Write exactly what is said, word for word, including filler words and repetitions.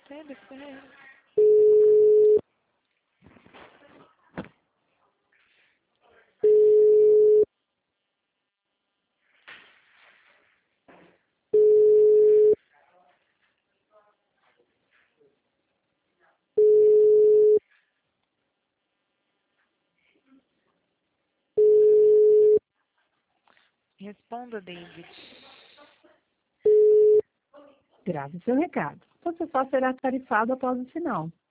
Telefone. Responda, David. Grave seu recado. Você só será tarifado após o sinal.